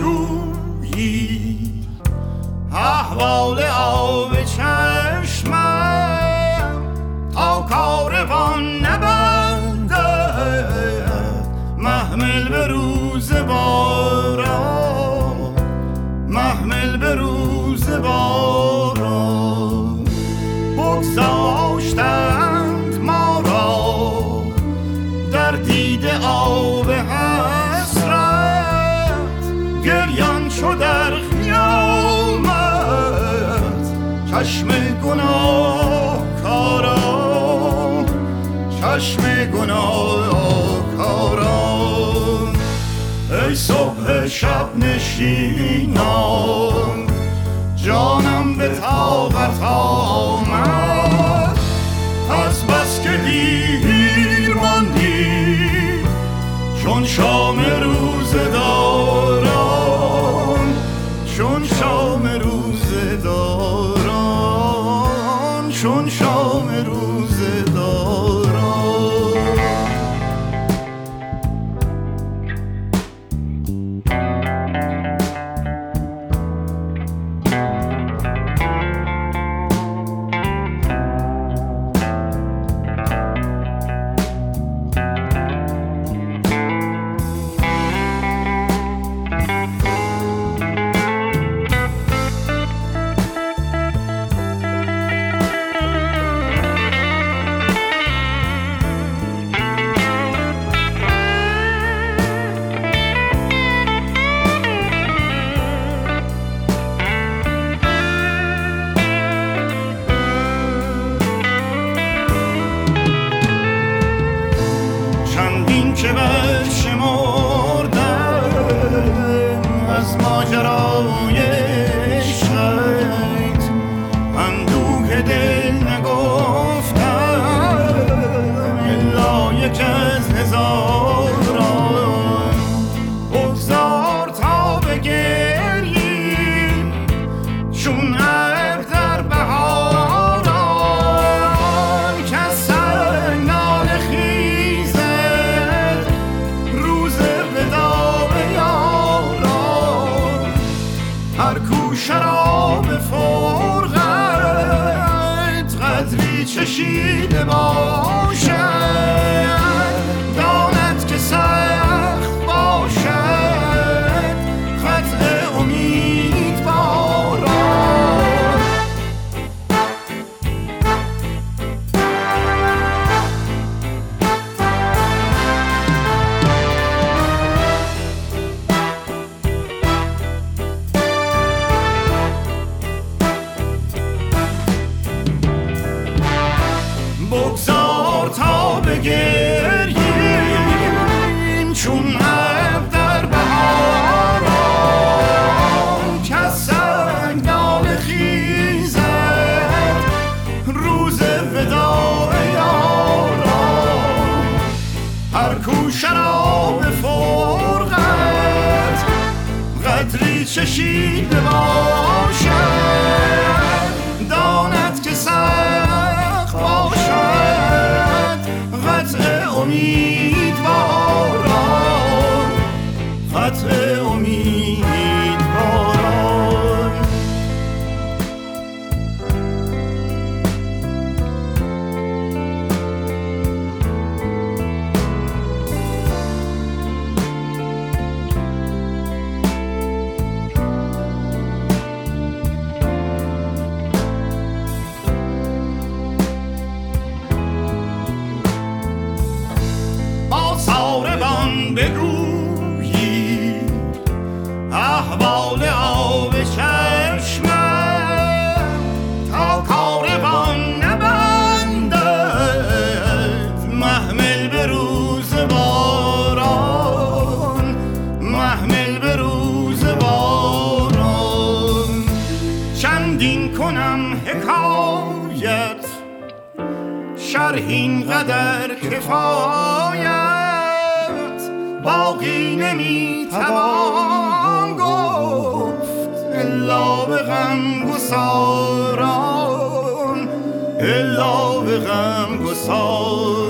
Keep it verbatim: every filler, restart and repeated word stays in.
بگویی احوال آب چشمم تا کاروان نبندد محمل به روز باران، محمل به روز باران. بگذاشتند ما را در دیده آب حسرت، گریان چو در قیامت چشم گناه کاران، چشم گناه کاران. ای صبح شب نشینان جانم به طاقت آمد، از بس که دیر ماندی چون شام روزداران، چون شام روزداران، چون شام روزداران. که برشمردم از ماجرای عشقت، اندوه دل نگفتم الا یک از هزاران. بگذار تا بگریم چون ابر در بهاران، که از سنگ ناله خیزد روز وداع یاران. هر کو شراب فرقت قدری چشیده باشد، داند که سخت باشد قطع امیدواران. بگذار تا بگریم چون ابر در بهاران، که از سنگ ناله خیزد روز وداع یاران. هر کو شراب فرقت قدری چشیده باشد، داند که سخت باشد قطع امیدواران، قطع امیدواران. آثاربان بگویی احوال آب چشمم تا کاروان نبندد محمل به روز باران، محمل به روز باران. چندین کنم حکایت شرحین قدر کفایت، باقی نمیتوان گفت الا به غم گساران، الا به غم گساران.